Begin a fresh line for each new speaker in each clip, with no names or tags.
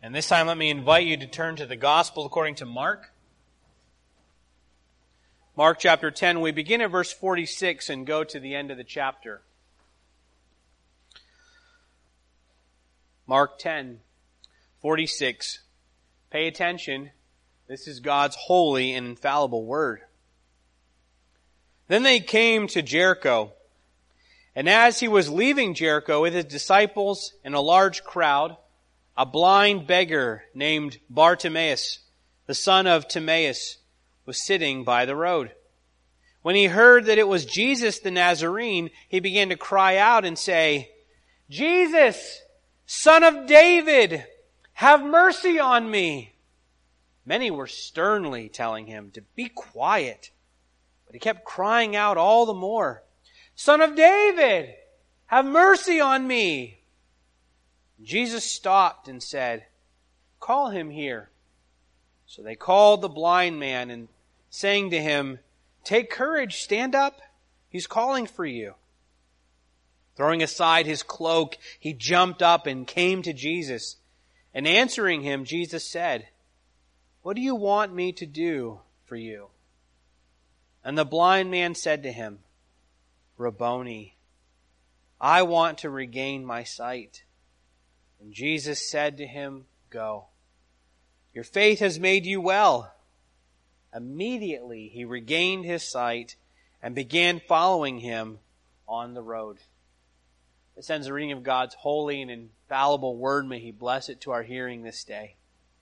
And this time let me invite you to turn to the Gospel according to Mark. Mark chapter 10, we begin at verse 46 and go to the end of the chapter. Mark 10, 46. Pay attention. This is God's holy and infallible word. Then they came to Jericho. And as he was leaving Jericho with his disciples and a large crowd, a blind beggar named Bartimaeus, the son of Timaeus, was sitting by the road. When he heard that it was Jesus the Nazarene, he began to cry out and say, "Jesus, Son of David, have mercy on me." Many were sternly telling him to be quiet, but he kept crying out all the more, "Son of David, have mercy on me." Jesus stopped and said, "Call him here." So they called the blind man and saying to him, "Take courage, stand up. He's calling for you." Throwing aside his cloak, he jumped up and came to Jesus. And answering him, Jesus said, "What do you want me to do for you?" And the blind man said to him, "Rabboni, I want to regain my sight." And Jesus said to him, "Go. Your faith has made you well." Immediately he regained his sight and began following him on the road. This ends the reading of God's holy and infallible word. May He bless it to our hearing this day.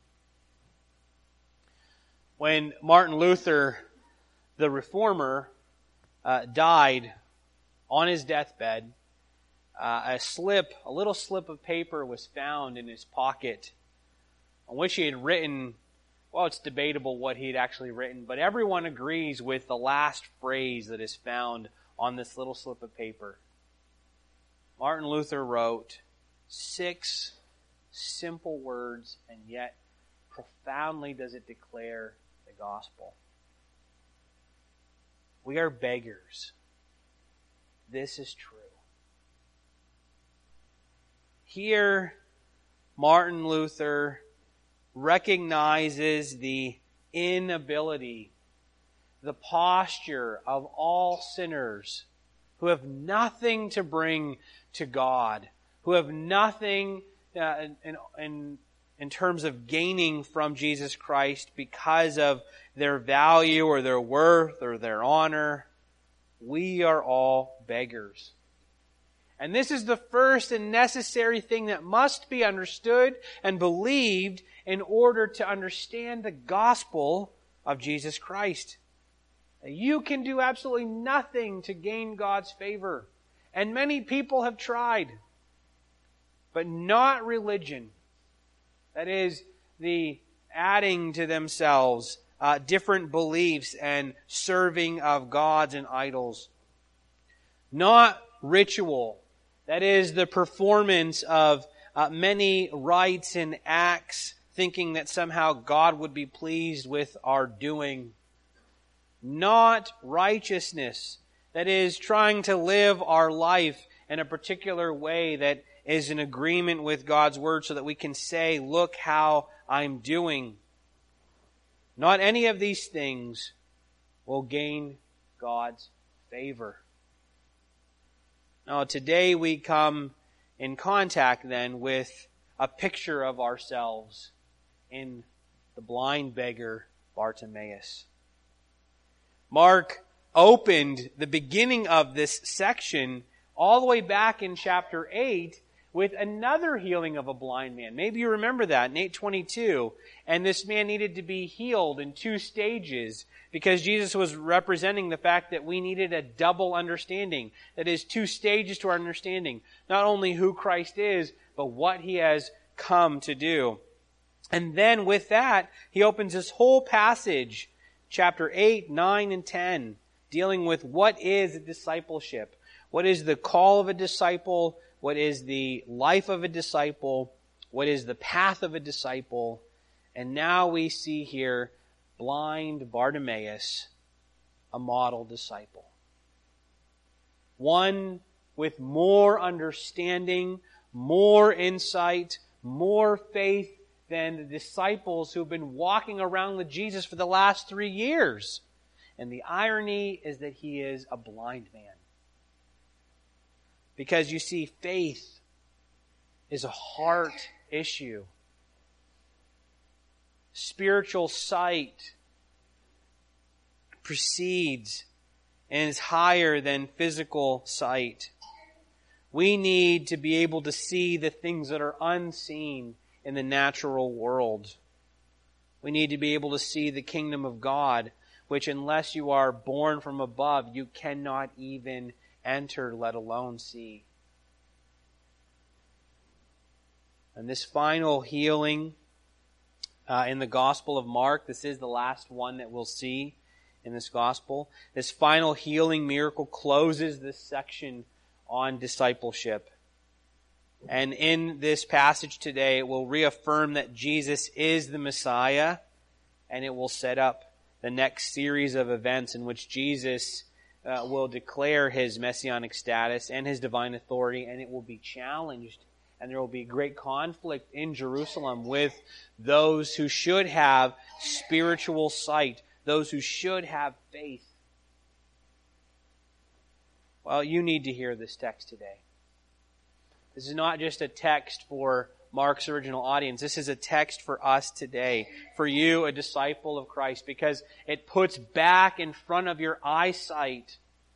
When Martin Luther, the Reformer, died on his deathbed, a little slip of paper was found in his pocket on which he had written, well, it's debatable what he had actually written, but everyone agrees with the last phrase that is found on this little slip of paper. Martin Luther wrote 6 simple words, and yet profoundly does it declare the gospel. We are beggars. This is true. Here, Martin Luther recognizes the inability, the posture of all sinners who have nothing to bring to God, who have nothing in terms of gaining from Jesus Christ because of their value or their worth or their honor. We are all beggars. And this is the first and necessary thing that must be understood and believed in order to understand the gospel of Jesus Christ. You can do absolutely nothing to gain God's favor. And many people have tried. But not religion. That is, the adding to themselves different beliefs and serving of gods and idols. Not ritual. That is, the performance of many rites and acts, thinking that somehow God would be pleased with our doing. Not righteousness. That is, trying to live our life in a particular way that is in agreement with God's Word so that we can say, "Look how I'm doing." Not any of these things will gain God's favor. Now, today we come in contact then with a picture of ourselves in the blind beggar Bartimaeus. Mark opened the beginning of this section all the way back in chapter 8 with another healing of a blind man. Maybe you remember that in 8:22. And this man needed to be healed in 2 stages because Jesus was representing the fact that we needed a double understanding. That is, 2 stages to our understanding. Not only who Christ is, but what He has come to do. And then with that, He opens this whole passage, chapter 8, 9, and 10, dealing with what is discipleship. What is the call of a disciple? What is the life of a disciple? What is the path of a disciple? And now we see here blind Bartimaeus, a model disciple. One with more understanding, more insight, more faith than the disciples who've been walking around with Jesus for the last 3 years. And the irony is that he is a blind man. Because you see, faith is a heart issue. Spiritual sight precedes and is higher than physical sight. We need to be able to see the things that are unseen in the natural world. We need to be able to see the kingdom of God, which unless you are born from above, you cannot even enter, let alone see. And this final healing in the Gospel of Mark, this is the last one that we'll see in this Gospel. This final healing miracle closes this section on discipleship. And in this passage today, it will reaffirm that Jesus is the Messiah, and it will set up the next series of events in which Jesus will declare his messianic status and his divine authority, and it will be challenged, and there will be great conflict in Jerusalem with those who should have spiritual sight, those who should have faith. Well, you need to hear this text today. This is not just a text for Mark's original audience. This is a text for us today, for you, a disciple of Christ, because it puts back in front of your eyesight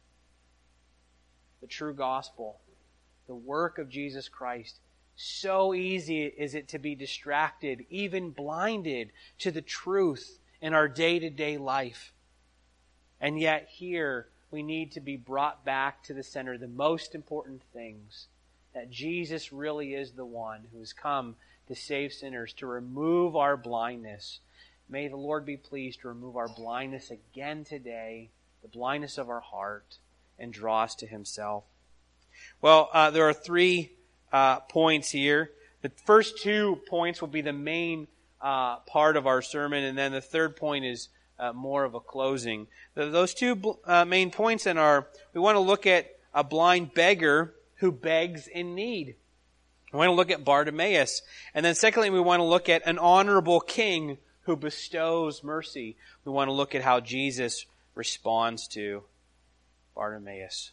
the true gospel, the work of Jesus Christ. So easy is it to be distracted, even blinded to the truth in our day-to-day life. And yet here, we need to be brought back to the center, the most important things, that Jesus really is the one who has come to save sinners, to remove our blindness. May the Lord be pleased to remove our blindness again today, the blindness of our heart, and draw us to Himself. Well, there are 3 points here. The first 2 points will be the main part of our sermon, and then the third point is more of a closing. Those 2 main points then are, we want to look at a blind beggar who begs in need. We want to look at Bartimaeus. And then secondly, we want to look at an honorable king who bestows mercy. We want to look at how Jesus responds to Bartimaeus.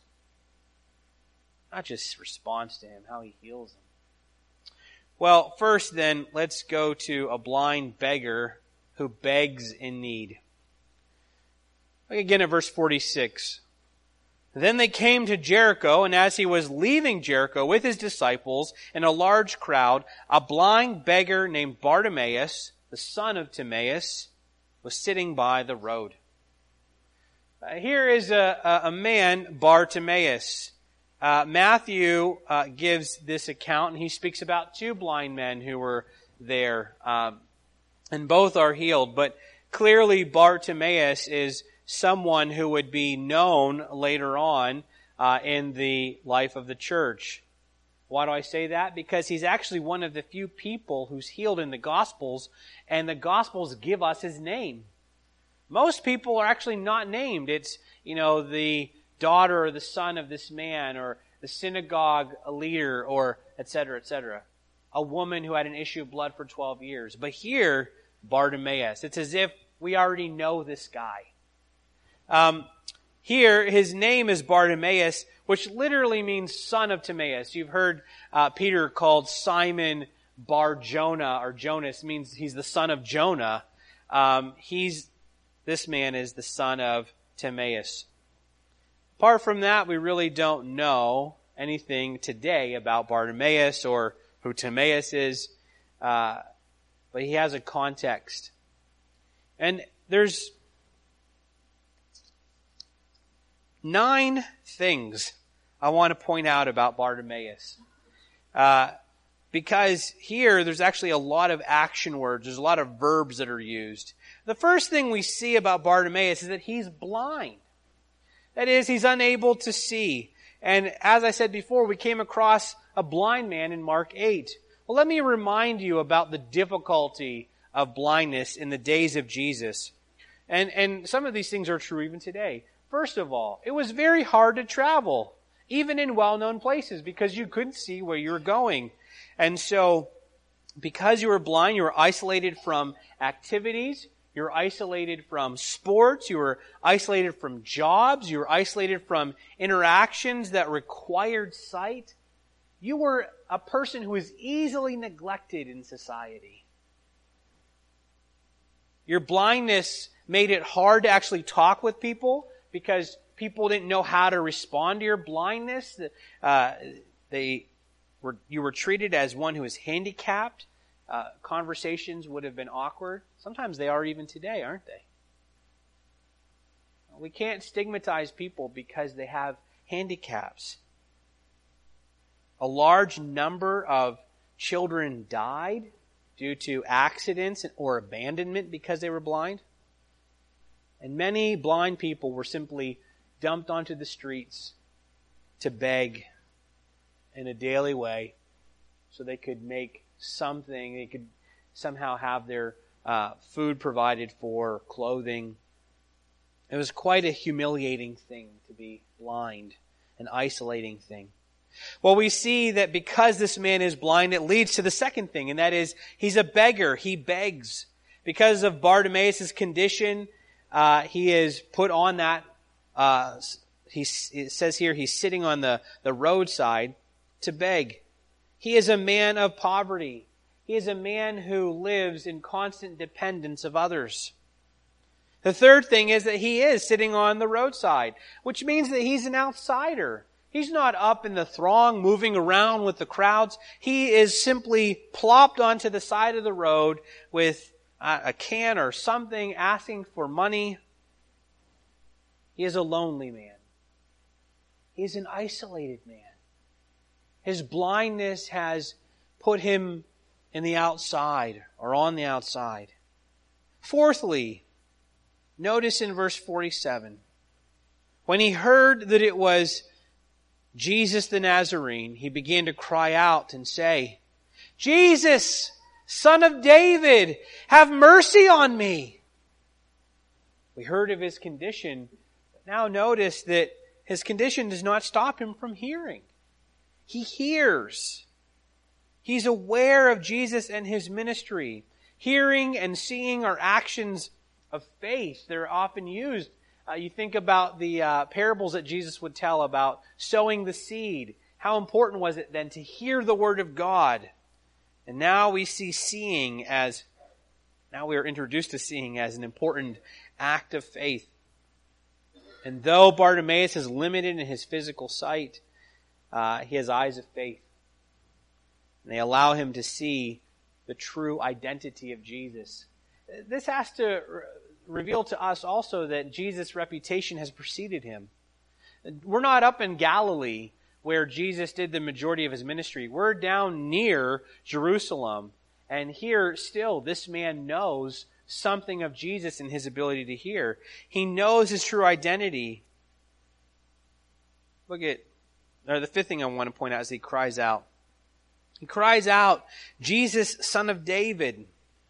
Not just responds to him, how he heals him. Well, first then, let's go to a blind beggar who begs in need. Look again at verse 46. Then they came to Jericho, and as he was leaving Jericho with his disciples and a large crowd, a blind beggar named Bartimaeus, the son of Timaeus, was sitting by the road. Here is a man, Bartimaeus. Matthew gives this account, and he speaks about 2 blind men who were there, and both are healed. But clearly Bartimaeus is someone who would be known later on in the life of the church. Why do I say that? Because he's actually one of the few people who's healed in the Gospels, and the Gospels give us his name. Most people are actually not named. It's, the daughter or the son of this man, or the synagogue leader, or etc., etc. A woman who had an issue of blood for 12 years. But here, Bartimaeus. It's as if we already know this guy. Here, his name is Bartimaeus, which literally means son of Timaeus. You've heard Peter called Simon Bar-Jonah, or Jonas, means he's the son of Jonah. This man is the son of Timaeus. Apart from that, we really don't know anything today about Bartimaeus or who Timaeus is, but he has a context. And there's 9 things I want to point out about Bartimaeus. Because here there's actually a lot of action words. There's a lot of verbs that are used. The first thing we see about Bartimaeus is that he's blind. That is, he's unable to see. And as I said before, we came across a blind man in Mark 8. Well, let me remind you about the difficulty of blindness in the days of Jesus. And some of these things are true even today. First of all, it was very hard to travel, even in well-known places, because you couldn't see where you were going. And so Because you were blind, you were isolated from activities, you were isolated from sports, you were isolated from jobs, you were isolated from interactions that required sight. You were a person who was easily neglected in society. Your blindness made it hard to actually talk with people because people didn't know how to respond to your blindness. You were treated as one who was handicapped. Conversations would have been awkward. Sometimes they are even today, aren't they? We can't stigmatize people because they have handicaps. A large number of children died due to accidents or abandonment because they were blind. And many blind people were simply dumped onto the streets to beg in a daily way so they could make something, they could somehow have their food provided for, clothing. It was quite a humiliating thing to be blind, an isolating thing. Well, we see that because this man is blind, it leads to the second thing, and that is he's a beggar. He begs. Because of Bartimaeus' condition, he is put on that. It says here he's sitting on the roadside to beg. He is a man of poverty. He is a man who lives in constant dependence of others. The third thing is that he is sitting on the roadside, which means that he's an outsider. He's not up in the throng, moving around with the crowds. He is simply plopped onto the side of the road with a can or something, asking for money. He is a lonely man. He is an isolated man. His blindness has put him in the outside or on the outside. Fourthly, notice in verse 47, when he heard that it was Jesus the Nazarene, he began to cry out and say, "Jesus, Son of David, have mercy on me." We heard of his condition, but now notice that his condition does not stop him from hearing. He hears. He's aware of Jesus and his ministry. Hearing and seeing are actions of faith. They're often used. You think about the parables that Jesus would tell about sowing the seed. How important was it then to hear the word of God? And now we see now we are introduced to seeing as an important act of faith. And though Bartimaeus is limited in his physical sight, he has eyes of faith. And they allow him to see the true identity of Jesus. This has to reveal to us also that Jesus' reputation has preceded him. We're not up in Galilee where Jesus did the majority of his ministry. We're down near Jerusalem. And here still, this man knows something of Jesus and his ability to hear. He knows his true identity. The fifth thing I want to point out is he cries out. He cries out, "Jesus, Son of David."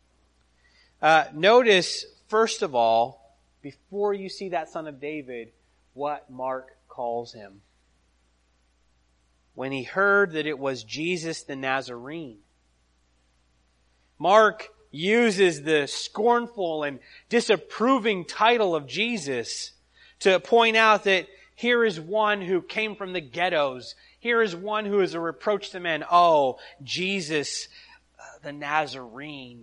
Notice, first of all, before you see that Son of David, what Mark calls him. When he heard that it was Jesus the Nazarene. Mark uses the scornful and disapproving title of Jesus to point out that here is one who came from the ghettos. Here is one who is a reproach to men. Oh, Jesus the Nazarene.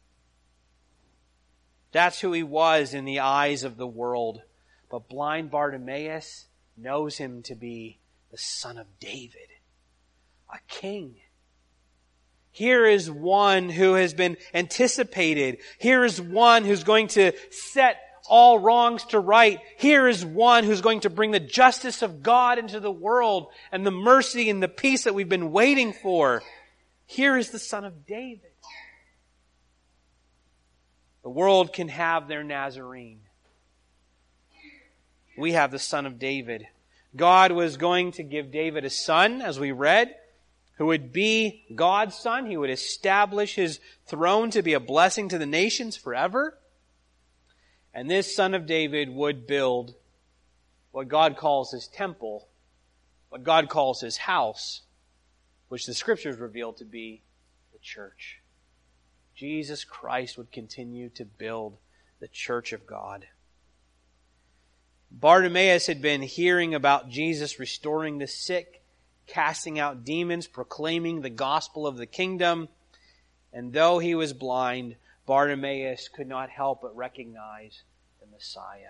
That's who he was in the eyes of the world. But blind Bartimaeus knows him to be the Son of David, a king. Here is one who has been anticipated. Here is one who's going to set all wrongs to right. Here is one who's going to bring the justice of God into the world and the mercy and the peace that we've been waiting for. Here is the Son of David. The world can have their Nazarene. We have the Son of David. God was going to give David a son, as we read, who would be God's son. He would establish his throne to be a blessing to the nations forever. And this Son of David would build what God calls his temple, what God calls his house, which the Scriptures reveal to be the church. Jesus Christ would continue to build the church of God. Bartimaeus had been hearing about Jesus restoring the sick, casting out demons, proclaiming the gospel of the kingdom. And though he was blind, Bartimaeus could not help but recognize the Messiah.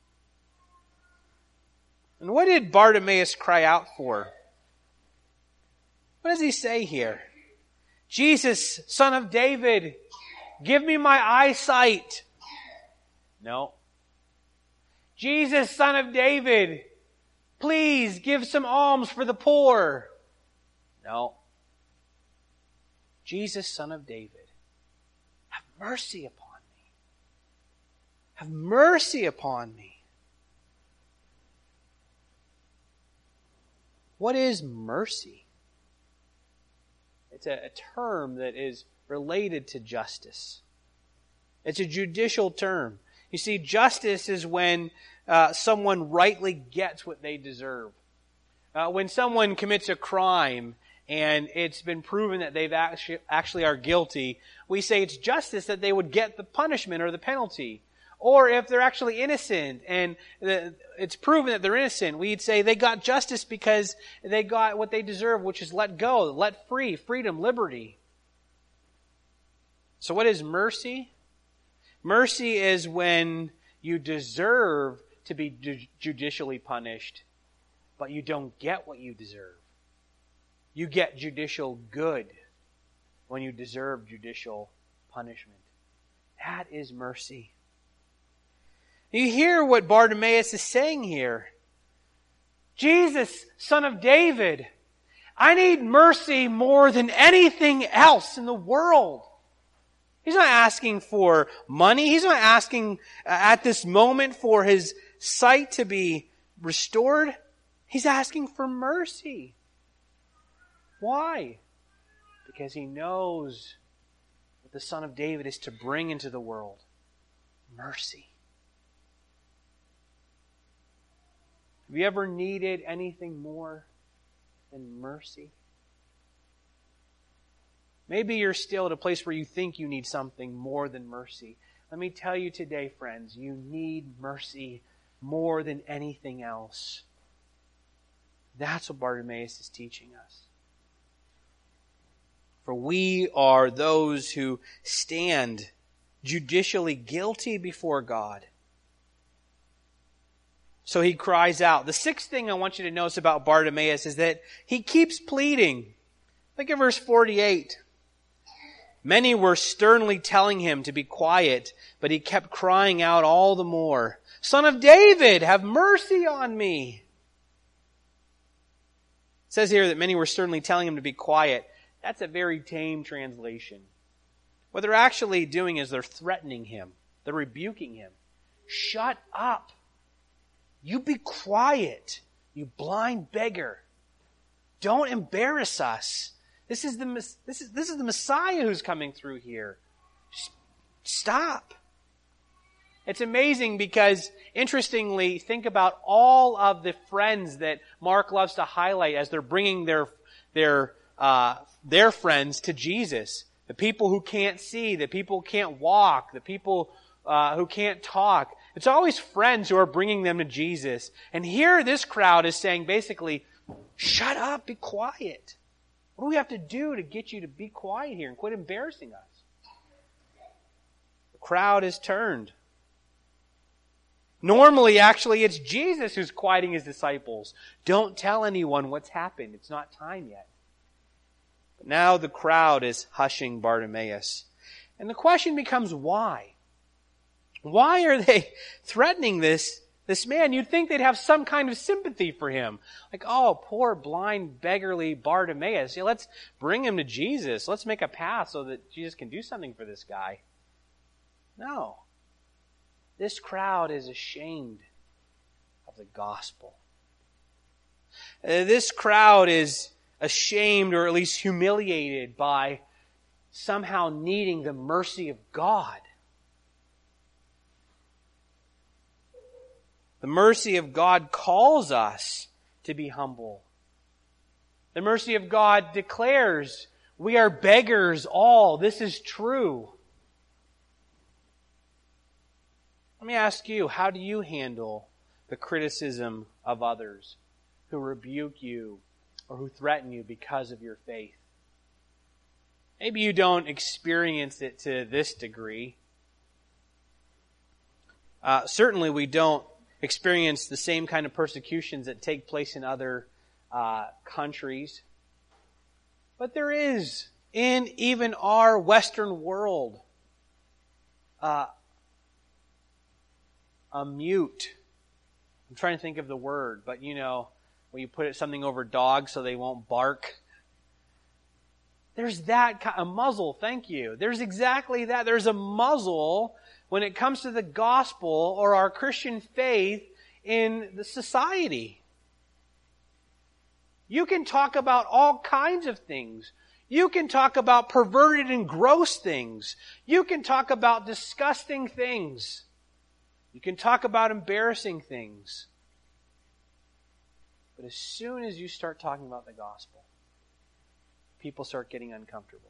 And what did Bartimaeus cry out for? What does he say here? Jesus, Son of David, give me my eyesight. No. Jesus, Son of David, please give some alms for the poor. No. Jesus, Son of David, have mercy upon me. Have mercy upon me. What is mercy? It's a term that is related to justice. It's a judicial term. You see, justice is when someone rightly gets what they deserve. When someone commits a crime and it's been proven that they've actually are guilty, we say it's justice that they would get the punishment or the penalty. Or if they're actually innocent and it's proven that they're innocent, we'd say they got justice because they got what they deserve, which is let go, let free, freedom, liberty. So what is mercy? Mercy is when you deserve to be judicially punished, but you don't get what you deserve. You get judicial good when you deserve judicial punishment. That is mercy. You hear what Bartimaeus is saying here. Jesus, Son of David, I need mercy more than anything else in the world. He's not asking for money. He's not asking at this moment for his sight to be restored. He's asking for mercy. Why? Because he knows what the Son of David is to bring into the world. Mercy. Have you ever needed anything more than mercy? Maybe you're still at a place where you think you need something more than mercy. Let me tell you today, friends, you need mercy more than anything else. That's what Bartimaeus is teaching us. For we are those who stand judicially guilty before God. So he cries out. The sixth thing I want you to notice about Bartimaeus is that he keeps pleading. Look at verse 48. Many were sternly telling him to be quiet, but he kept crying out all the more, Son of David, have mercy on me. It says here that many were sternly telling him to be quiet. That's a very tame translation. What they're actually doing is they're threatening him. They're rebuking him. Shut up. You be quiet, you blind beggar. Don't embarrass us. This is the Messiah who's coming through here. Just stop. It's amazing because, interestingly, think about all of the friends that Mark loves to highlight as they're bringing their friends to Jesus. The people who can't see, the people who can't walk, the people who can't talk. It's always friends who are bringing them to Jesus. And here this crowd is saying basically, shut up, be quiet. What do we have to do to get you to be quiet here and quit embarrassing us? The crowd is turned. Normally, actually, it's Jesus who's quieting his disciples. Don't tell anyone what's happened. It's not time yet. But now the crowd is hushing Bartimaeus. And the question becomes, why? Why are they threatening this man? You'd think they'd have some kind of sympathy for him. Like, oh, poor, blind, beggarly Bartimaeus. Yeah, let's bring him to Jesus. Let's make a path so that Jesus can do something for this guy. No. This crowd is ashamed of the gospel. This crowd is ashamed or at least humiliated by somehow needing the mercy of God. The mercy of God calls us to be humble. The mercy of God declares we are beggars all. This is true. Let me ask you, how do you handle the criticism of others who rebuke you or who threaten you because of your faith? Maybe you don't experience it to this degree. Certainly we don't experience the same kind of persecutions that take place in other countries. But there is, in even our Western world, a mute. I'm trying to think of the word, but when you put something over dogs so they won't bark. There's a muzzle, thank you. There's exactly that. There's a muzzle when it comes to the gospel or our Christian faith in the society. You can talk about all kinds of things. You can talk about perverted and gross things. You can talk about disgusting things. You can talk about embarrassing things. But as soon as you start talking about the gospel, people start getting uncomfortable.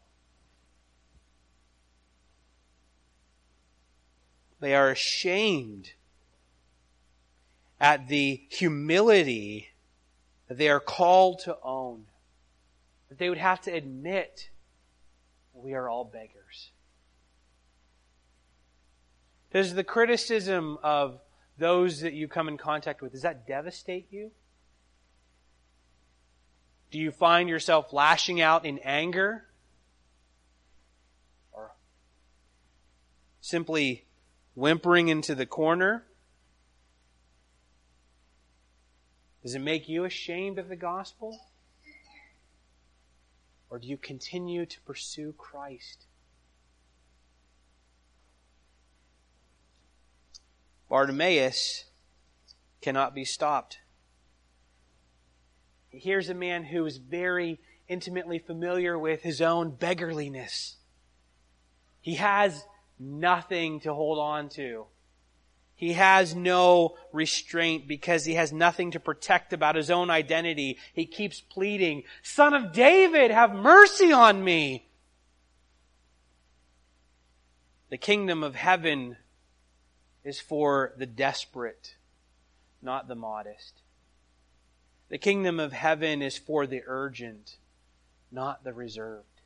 They are ashamed at the humility that they are called to own. That they would have to admit that we are all beggars. Does the criticism of those that you come in contact with, does that devastate you? Do you find yourself lashing out in anger? Or simply whimpering into the corner? Does it make you ashamed of the gospel? Or do you continue to pursue Christ? Bartimaeus cannot be stopped. Here's a man who is very intimately familiar with his own beggarliness. He has nothing to hold on to. He has no restraint because he has nothing to protect about his own identity. He keeps pleading, "Son of David, have mercy on me." The kingdom of heaven is for the desperate, not the modest. The kingdom of heaven is for the urgent, not the reserved.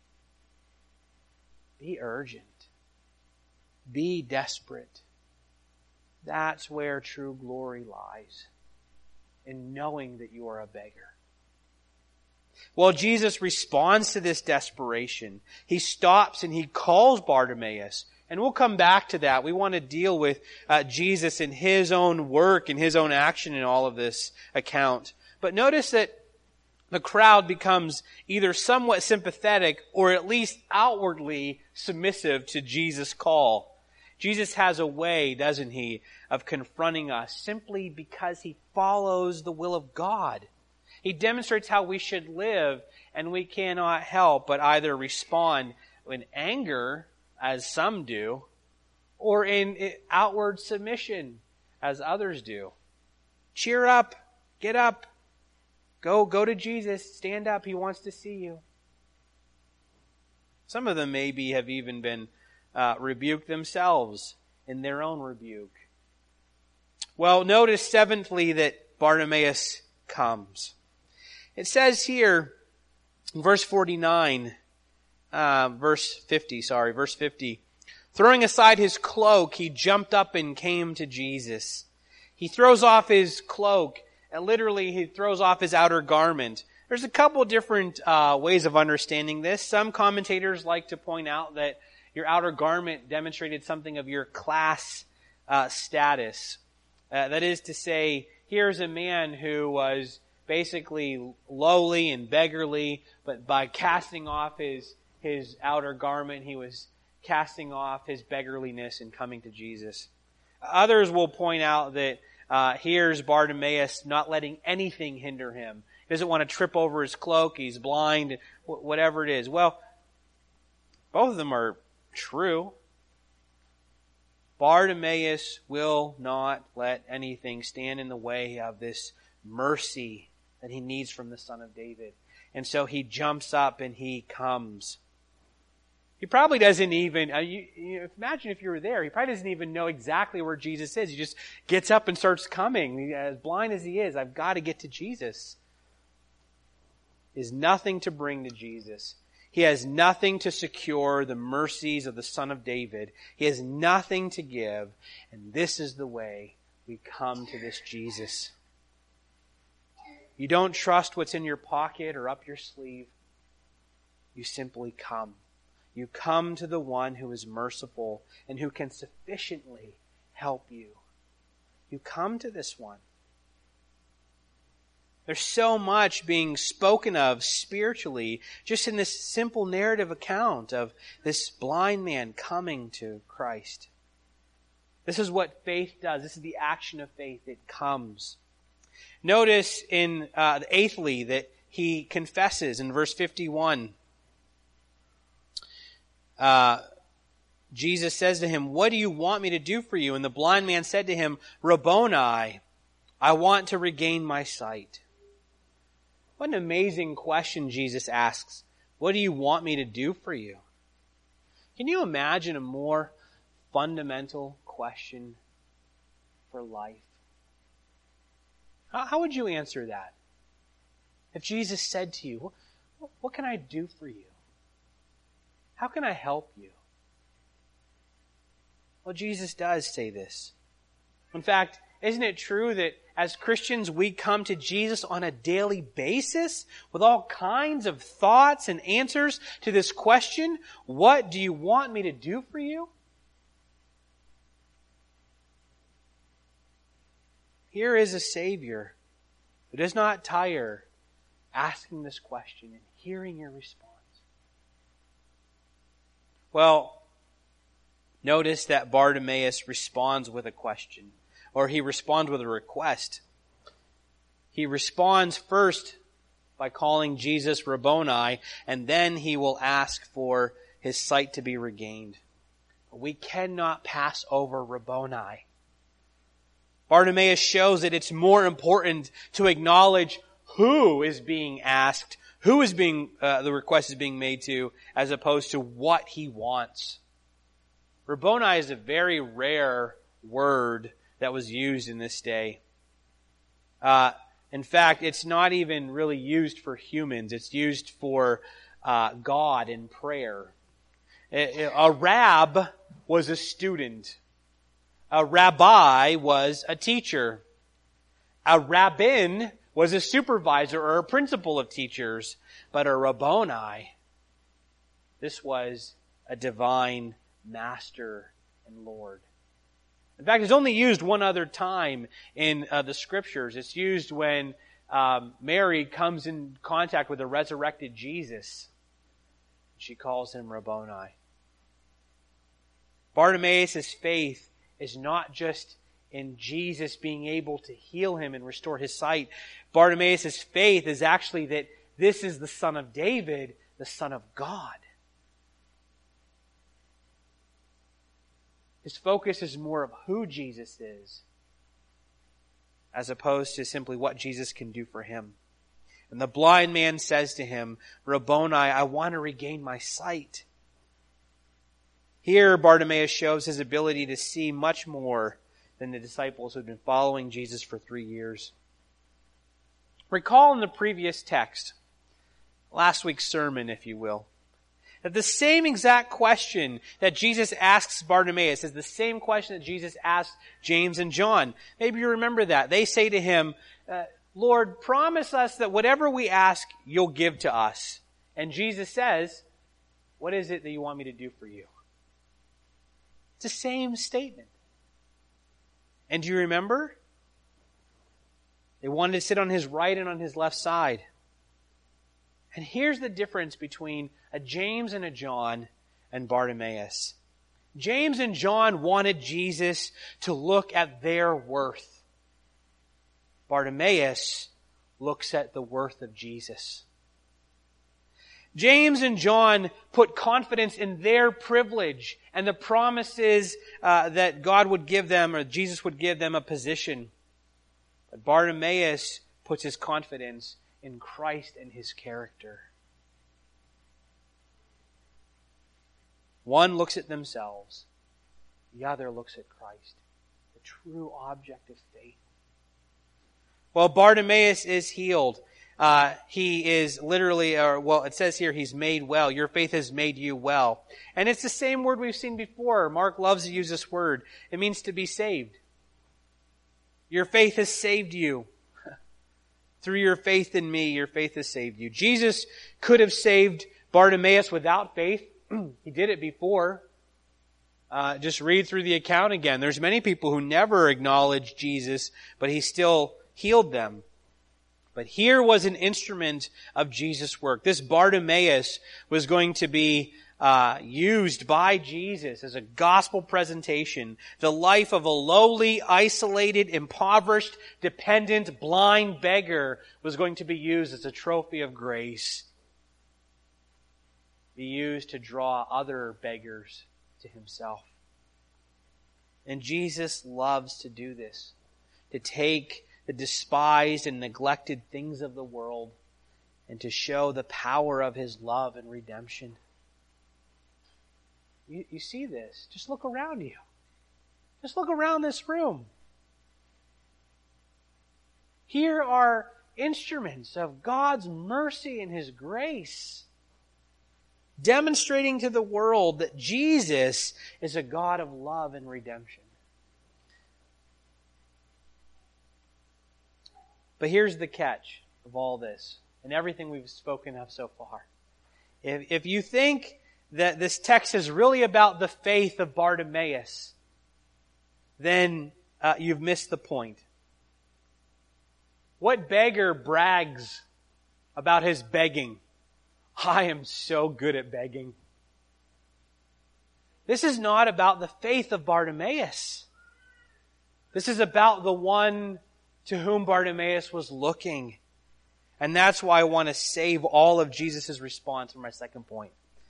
Be urgent. Be desperate. That's where true glory lies, in knowing that you are a beggar. Well, Jesus responds to this desperation. He stops and he calls Bartimaeus. And we'll come back to that. We want to deal with Jesus and his own work and his own action in all of this account. But notice that the crowd becomes either somewhat sympathetic or at least outwardly submissive to Jesus' call. Jesus has a way, doesn't he, of confronting us simply because he follows the will of God. He demonstrates how we should live, and we cannot help but either respond in anger, as some do, or in outward submission, as others do. Cheer up, get up, go to Jesus, stand up, he wants to see you. Some of them maybe have even been rebuked themselves in their own rebuke. Well, notice seventhly that Bartimaeus comes. It says here in verse 50, throwing aside his cloak, he jumped up and came to Jesus. He throws off his cloak, and literally he throws off his outer garment. There's a couple different ways of understanding this. Some commentators like to point out that your outer garment demonstrated something of your class status. That is to say, here's a man who was basically lowly and beggarly, but by casting off his outer garment, he was casting off his beggarliness and coming to Jesus. Others will point out that here's Bartimaeus not letting anything hinder him. He doesn't want to trip over his cloak, he's blind, whatever it is. Well, both of them are true. Bartimaeus will not let anything stand in the way of this mercy that he needs from the Son of David. And so he jumps up and he comes. He probably doesn't even, imagine if you were there, he probably doesn't even know exactly where Jesus is. He just gets up and starts coming. As blind as he is, I've got to get to Jesus. He has nothing to bring to Jesus. He has nothing to secure the mercies of the Son of David. He has nothing to give. And this is the way we come to this Jesus. You don't trust what's in your pocket or up your sleeve. You simply come. You come to the one who is merciful and who can sufficiently help you. You come to this one. There's so much being spoken of spiritually just in this simple narrative account of this blind man coming to Christ. This is what faith does. This is the action of faith. It comes. Notice in the eighthly that he confesses in verse 51. Jesus says to him, "What do you want me to do for you?" And the blind man said to him, "Rabboni, I want to regain my sight." What an amazing question Jesus asks. What do you want me to do for you? Can you imagine a more fundamental question for life? How would you answer that? If Jesus said to you, what can I do for you? How can I help you? Well, Jesus does say this. In fact, isn't it true that as Christians we come to Jesus on a daily basis with all kinds of thoughts and answers to this question, what do you want me to do for you? Here is a Savior who does not tire asking this question and hearing your response. Well, notice that Bartimaeus responds with a question, or he responds with a request. He responds first by calling Jesus Rabboni, and then he will ask for his sight to be regained. But we cannot pass over Rabboni. Bartimaeus shows that it's more important to acknowledge who is being asked, who is the request is being made to, as opposed to what he wants. Rabboni is a very rare word that was used in this day. In fact, it's not even really used for humans. It's used for God in prayer. A rab was a student. A rabbi was a teacher. A rabbin was a supervisor or a principal of teachers. But a Rabboni, this was a divine master and Lord. In fact, it's only used one other time in the Scriptures. It's used when Mary comes in contact with the resurrected Jesus. She calls him Rabboni. Bartimaeus' faith is not just in Jesus being able to heal him and restore his sight. Bartimaeus' faith is actually that this is the Son of David, the Son of God. His focus is more of who Jesus is, as opposed to simply what Jesus can do for him. And the blind man says to him, "Rabboni, I want to regain my sight." Here, Bartimaeus shows his ability to see much more than the disciples who had been following Jesus for 3 years. Recall in the previous text, last week's sermon, if you will, that the same exact question that Jesus asks Bartimaeus is the same question that Jesus asked James and John. Maybe you remember that. They say to him, "Lord, promise us that whatever we ask, you'll give to us." And Jesus says, "What is it that you want me to do for you?" It's the same statement. And do you remember? They wanted to sit on his right and on his left side. And here's the difference between a James and a John and Bartimaeus. James and John wanted Jesus to look at their worth. Bartimaeus looks at the worth of Jesus. James and John put confidence in their privilege and the promises that God would give them, or Jesus would give them a position. But Bartimaeus puts his confidence in Christ and his character. One looks at themselves. The other looks at Christ, the true object of faith. Well, Bartimaeus is healed. He is literally, it says here he's made well. Your faith has made you well. And it's the same word we've seen before. Mark loves to use this word. It means to be saved. Your faith has saved you. Through your faith in me, your faith has saved you. Jesus could have saved Bartimaeus without faith. He did it before. Just read through the account again. There's many people who never acknowledged Jesus, but he still healed them. But here was an instrument of Jesus' work. This Bartimaeus was going to be used by Jesus as a gospel presentation. The life of a lowly, isolated, impoverished, dependent, blind beggar was going to be used as a trophy of grace. Be used to draw other beggars to himself. And Jesus loves to do this. To take the despised and neglected things of the world and to show the power of his love and redemption. You see this. Just look around you. Just look around this room. Here are instruments of God's mercy and his grace, demonstrating to the world that Jesus is a God of love and redemption. But here's the catch of all this and everything we've spoken of so far. If you think that this text is really about the faith of Bartimaeus, then you've missed the point. What beggar brags about his begging? I am so good at begging. This is not about the faith of Bartimaeus. This is about the one to whom Bartimaeus was looking. And that's why I want to save all of Jesus' response for my second point.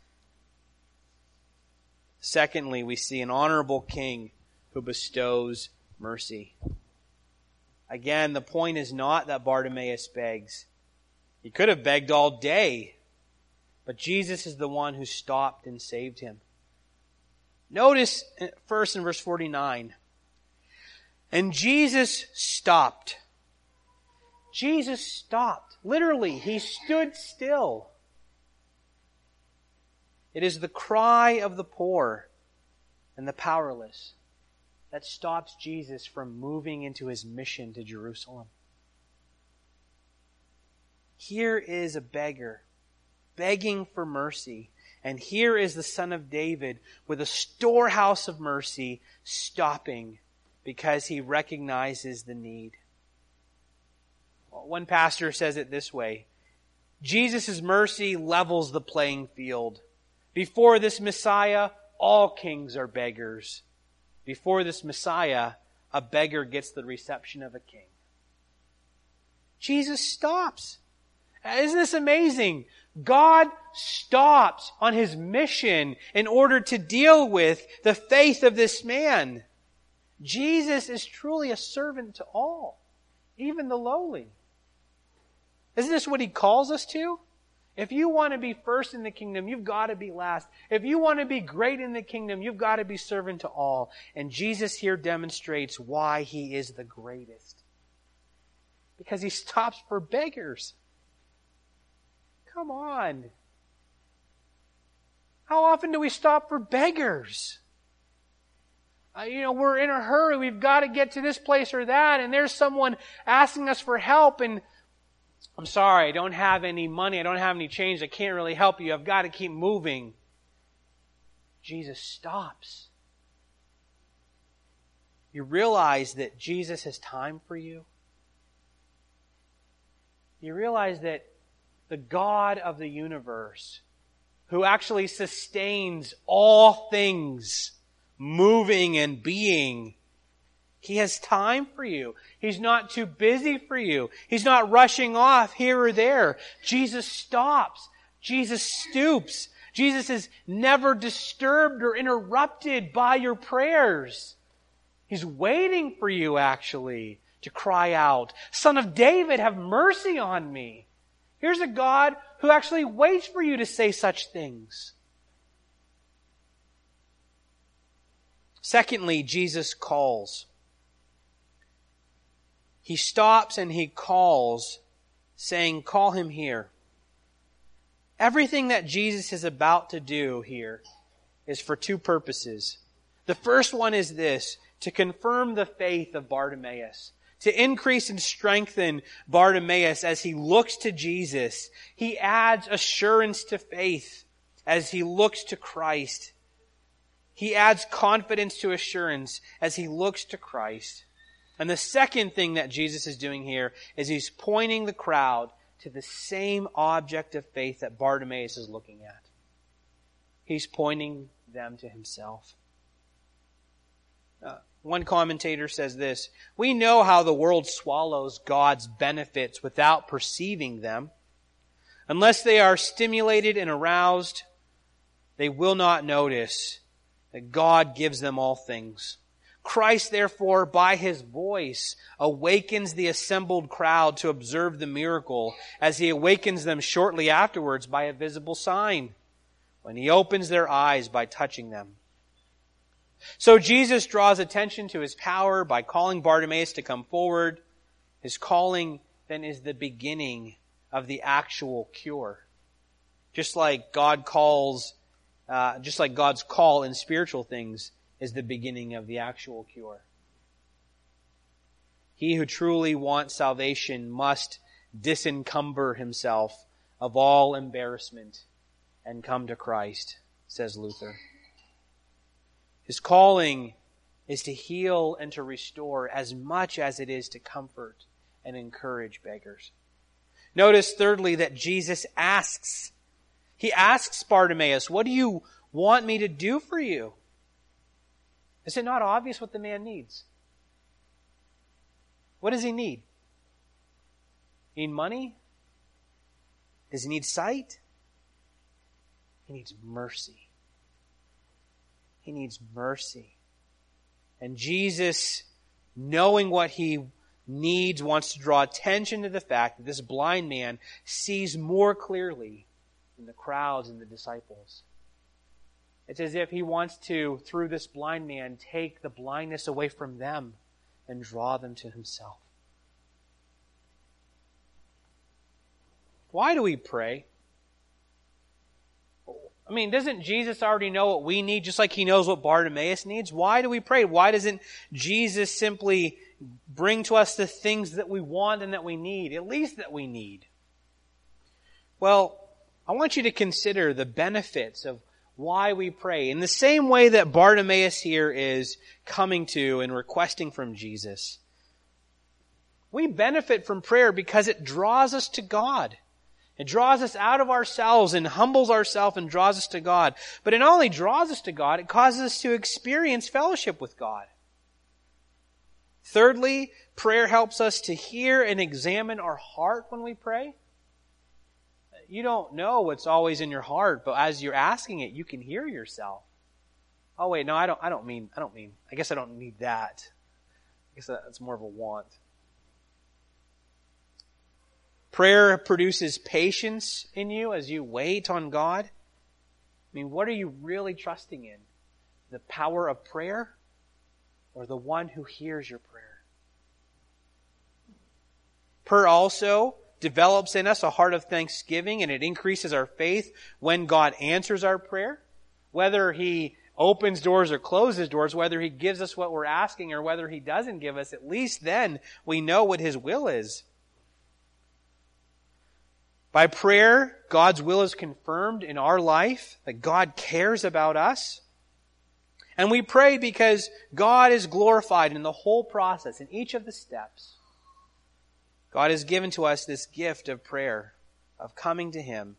Secondly, we see an honorable king who bestows mercy. Again, the point is not that Bartimaeus begs. He could have begged all day, but Jesus is the one who stopped and saved him. Notice first in verse 49. And Jesus stopped. Jesus stopped. Literally, he stood still. It is the cry of the poor and the powerless that stops Jesus from moving into his mission to Jerusalem. Here is a beggar begging for mercy. And here is the Son of David with a storehouse of mercy stopping because he recognizes the need. One pastor says it this way: Jesus' mercy levels the playing field. Before this Messiah, all kings are beggars. Before this Messiah, a beggar gets the reception of a king. Jesus stops. Isn't this amazing? God stops on his mission in order to deal with the faith of this man. Jesus is truly a servant to all, even the lowly. Isn't this what he calls us to? If you want to be first in the kingdom, you've got to be last. If you want to be great in the kingdom, you've got to be servant to all. And Jesus here demonstrates why he is the greatest. Because he stops for beggars. Come on. How often do we stop for beggars? We're in a hurry. We've got to get to this place or that. And there's someone asking us for help. And I'm sorry, I don't have any money. I don't have any change. I can't really help you. I've got to keep moving. Jesus stops. You realize that Jesus has time for you? You realize that the God of the universe, who actually sustains all things, moving and being, he has time for you. He's not too busy for you. He's not rushing off here or there. Jesus stops. Jesus stoops. Jesus is never disturbed or interrupted by your prayers. He's waiting for you, actually, to cry out, "Son of David, have mercy on me." Here's a God who actually waits for you to say such things. Secondly, Jesus calls. He stops and he calls, saying, "Call him here." Everything that Jesus is about to do here is for two purposes. The first one is this: to confirm the faith of Bartimaeus, to increase and strengthen Bartimaeus as he looks to Jesus. He adds assurance to faith as he looks to Christ. He adds confidence to assurance as he looks to Christ. And the second thing that Jesus is doing here is he's pointing the crowd to the same object of faith that Bartimaeus is looking at. He's pointing them to himself. One commentator says this: "We know how the world swallows God's benefits without perceiving them. Unless they are stimulated and aroused, they will not notice that God gives them all things. Christ, therefore, by his voice, awakens the assembled crowd to observe the miracle, as he awakens them shortly afterwards by a visible sign, when he opens their eyes by touching them." So Jesus draws attention to his power by calling Bartimaeus to come forward. His calling then is the beginning of the actual cure. Just like God's call in spiritual things is the beginning of the actual cure. He who truly wants salvation must disencumber himself of all embarrassment and come to Christ, says Luther. His calling is to heal and to restore as much as it is to comfort and encourage beggars. Notice, thirdly, that Jesus asks. He asks Bartimaeus, "What do you want me to do for you?" Is it not obvious what the man needs? What does he need? He need money? Does he need sight? He needs mercy. He needs mercy. And Jesus, knowing what he needs, wants to draw attention to the fact that this blind man sees more clearly than the crowds and the disciples. It's as if he wants to, through this blind man, take the blindness away from them and draw them to himself. Why do we pray? I mean, doesn't Jesus already know what we need, just like he knows what Bartimaeus needs? Why do we pray? Why doesn't Jesus simply bring to us the things that we want and that we need, at least that we need? Well, I want you to consider the benefits of why we pray in the same way that Bartimaeus here is coming to and requesting from Jesus. We benefit from prayer because it draws us to God. It draws us out of ourselves and humbles ourselves and draws us to God. But it not only draws us to God, it causes us to experience fellowship with God. Thirdly, prayer helps us to hear and examine our heart when we pray. You don't know what's always in your heart, but as you're asking it, you can hear yourself. Oh wait, no, I don't mean, I guess I don't need that. I guess that's more of a want. Prayer produces patience in you as you wait on God. I mean, what are you really trusting in? The power of prayer or the one who hears your prayer? Prayer also develops in us a heart of thanksgiving, and it increases our faith when God answers our prayer. Whether he opens doors or closes doors, whether he gives us what we're asking or whether he doesn't give us, at least then we know what his will is. By prayer, God's will is confirmed in our life, that God cares about us. And we pray because God is glorified in the whole process, in each of the steps. God has given to us this gift of prayer, of coming to him.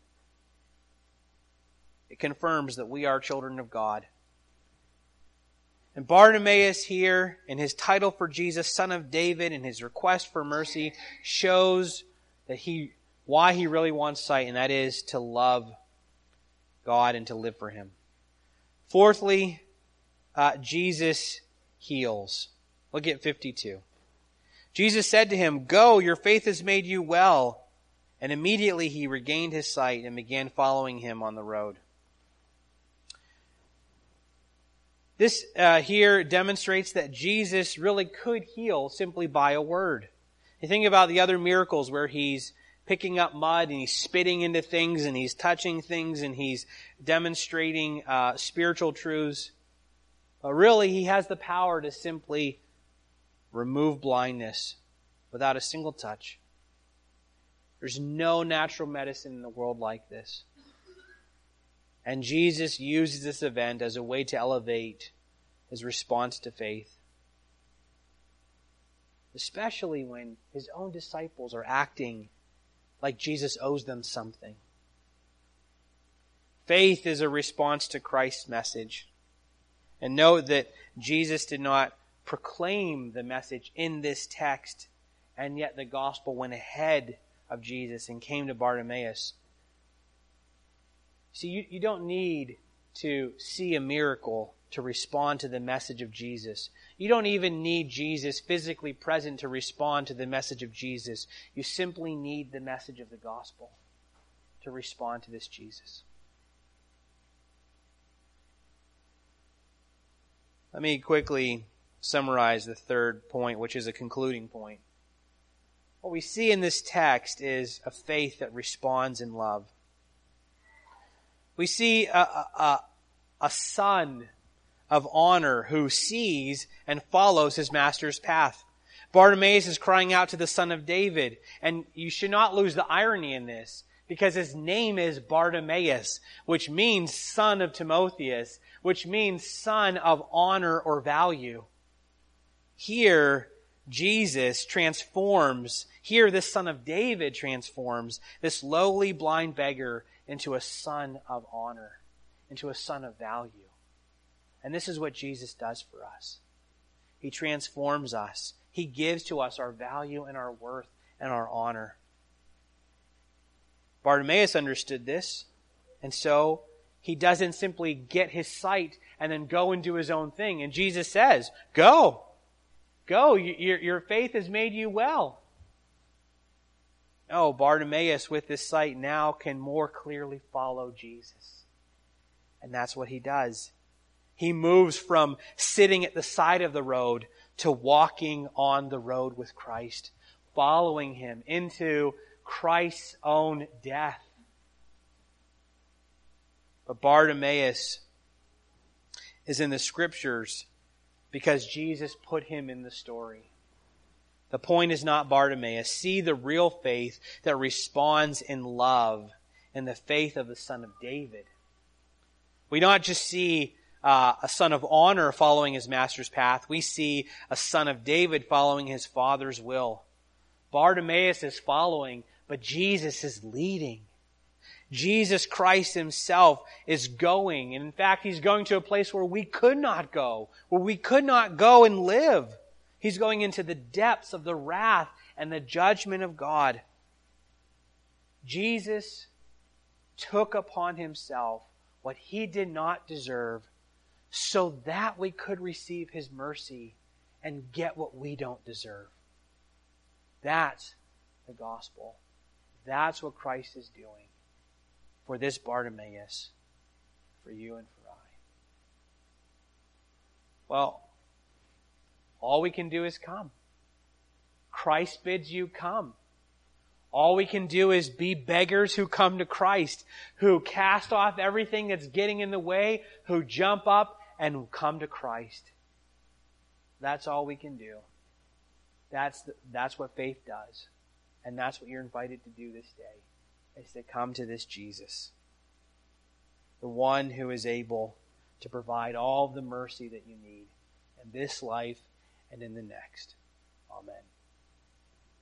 It confirms that we are children of God. And Bartimaeus here, in his title for Jesus, Son of David, and his request for mercy, shows that why he really wants sight, and that is to love God and to live for him. Fourthly, Jesus heals. Look at 52. Jesus said to him, "Go, your faith has made you well." And immediately he regained his sight and began following him on the road. This here demonstrates that Jesus really could heal simply by a word. You think about the other miracles where he's picking up mud and he's spitting into things and he's touching things and he's demonstrating spiritual truths. But really, he has the power to simply remove blindness without a single touch. There's no natural medicine in the world like this. And Jesus uses this event as a way to elevate his response to faith. Especially when his own disciples are acting like Jesus owes them something. Faith is a response to Christ's message. And note that Jesus did not proclaim the message in this text, and yet the gospel went ahead of Jesus and came to Bartimaeus. See, you don't need to see a miracle to respond to the message of Jesus. You don't even need Jesus physically present to respond to the message of Jesus. You simply need the message of the gospel to respond to this Jesus. Let me quickly summarize the third point, which is a concluding point. What we see in this text is a faith that responds in love. We see a son of honor who sees and follows his master's path. Bartimaeus is crying out to the Son of David. And you should not lose the irony in this, because his name is Bartimaeus, which means son of Timotheus, which means son of honor or value. Here, Jesus transforms, here this Son of David transforms this lowly blind beggar into a son of honor, into a son of value. And this is what Jesus does for us. He transforms us. He gives to us our value and our worth and our honor. Bartimaeus understood this, and so he doesn't simply get his sight and then go and do his own thing. And Jesus says, go, your faith has made you well. No, Bartimaeus with this sight now can more clearly follow Jesus. And that's what he does. He moves from sitting at the side of the road to walking on the road with Christ, following him into Christ's own death. But Bartimaeus is in the Scriptures because Jesus put him in the story. The point is not Bartimaeus. See the real faith that responds in love in the faith of the Son of David. We not just see a son of honor following his master's path. We see a son of David following his father's will. Bartimaeus is following, but Jesus is leading. Jesus Christ himself is going. And in fact, he's going to a place where we could not go, and live. He's going into the depths of the wrath and the judgment of God. Jesus took upon himself what he did not deserve so that we could receive his mercy and get what we don't deserve. That's the gospel. That's what Christ is doing for this Bartimaeus, for you and for I. Well, all we can do is come. Christ bids you come. All we can do is be beggars who come to Christ, who cast off everything that's getting in the way, who jump up and come to Christ. That's all we can do. That's what faith does. And that's what you're invited to do this day, is to come to this Jesus, the one who is able to provide all of the mercy that you need in this life and in the next. Amen.